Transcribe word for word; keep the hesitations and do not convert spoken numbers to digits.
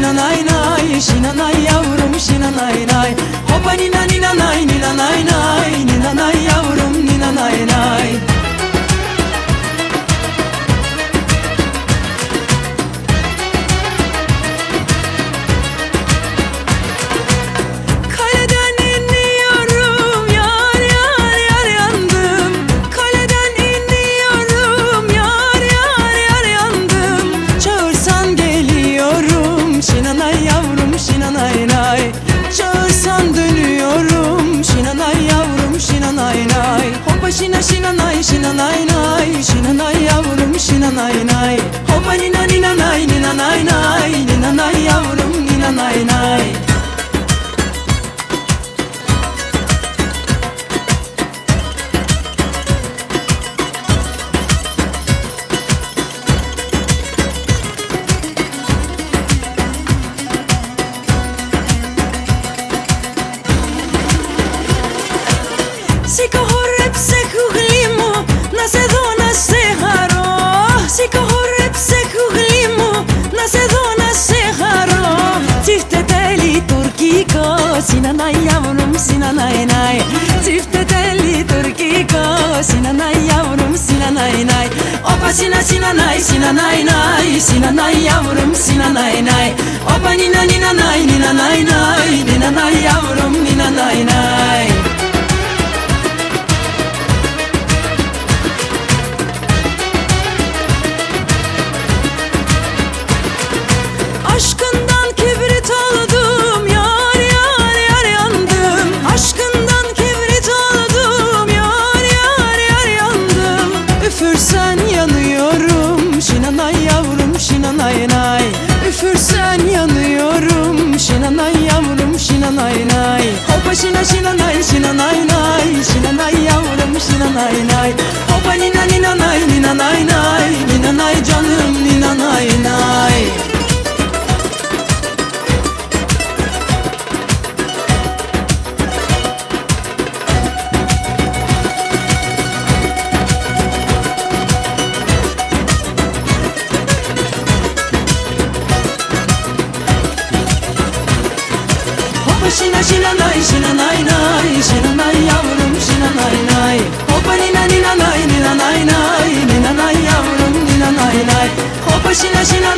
nina nay nay, şina nay yavrum şina nay nay. Hopa nina nina nay, nina nay nay, nina nay yavrum nina nay nay. Çağırsan dönüyorum, şina nay yavrum şina nay nay. Hoppa şina şina nay, şina nay nay, şina nay yavrum şina nay nay. Hoppa nina nina nay, nina nay nay, nina nay yavrum nina nay nay. Σήκω χόρεψε κουγλί μου, να σε δω να σε χαρώ. Σήκω χόρεψε κουγλί μου, να σε δω να σε χαρώ. Çifte telli Turkiko, şina nay yavrum şina nay nay. Çifte telli Turkiko, şina nay yavrum şina nay nay. Opa şina şina nay, şina nay nay, şina nay yavrum şina nay nay. Opa nina nina nay, nina nay nay, nina nay yavrum nina nay nay. Aşkından kibrit oldum, yar yar yar yandım. Aşkından kibrit oldum, yar yar yar yandım. Üfürsen yanıyorum, şina nay yavrum şina nay nay. Üfürsen yanıyorum, şina nay yavrum şina nay nay. Hoppa şina şina nay, şina nay nay, şina nay yavrum şina nay nay. Hoppa nina nina nay, nina nay nay, nina nay canım nina nay nay. Şina şina nay, şina nay nay, şina nay yavrum şina nay nay. Hoppa nina nina nay, nina nay nay, nina nay yavrum nina nay nay. Hoppa şina şina